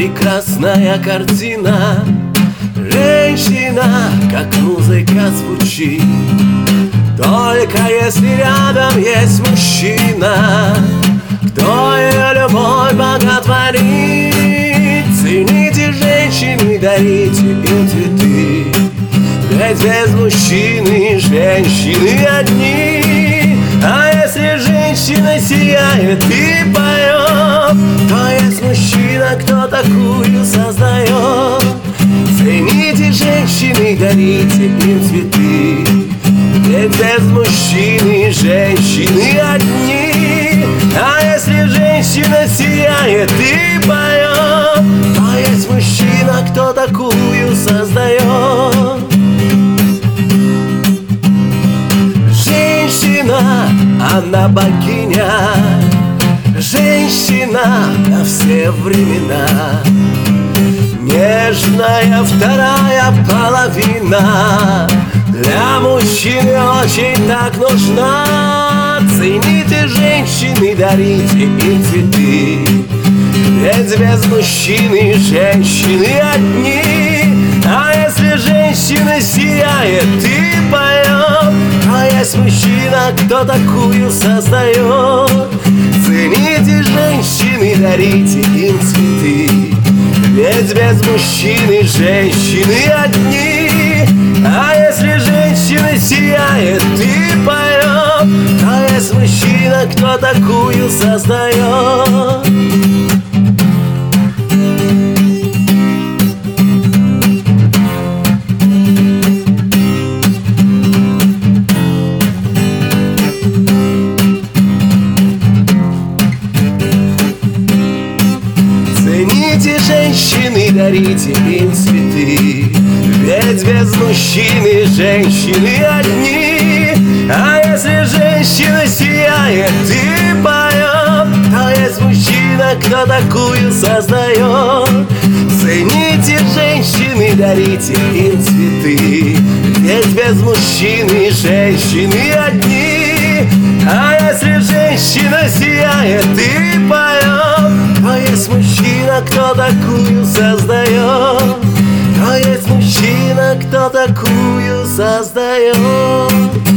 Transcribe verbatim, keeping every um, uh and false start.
прекрасная картина. Женщина, как музыка звучит, только если рядом есть мужчина, кто ее любовь боготворит. Цените женщин и дарите им цветы, ведь без мужчины женщины одни. А если женщина сияет и поет, то есть мужчина, кто такую создает. Цените женщин и дарите им цветы, ведь без мужчины женщины одни. А если женщина сияет и поет, то есть мужчина, кто такую создает. Женщина, она богиня, женщина на все времена, нежная вторая половина, для мужчины очень так нужна. Цените женщин и дарите им цветы, ведь без мужчины женщины одни. А если женщина сияет и поет, то есть мужчина, кто такую создает. Цените женщин и дарите им цветы, ведь без мужчины женщины одни. А если женщина сияет и поет, то есть мужчина, кто такую создает. Цените женщин и дарите им цветы, ведь без мужчины женщины одни. А если женщина сияет и поет, то есть мужчина, кто такую создает. Цените женщин и дарите им цветы, ведь без мужчины женщины одни. А если женщина сияет и поет, то есть мужчина, кто такую создает. То есть мужчина, кто такую создает.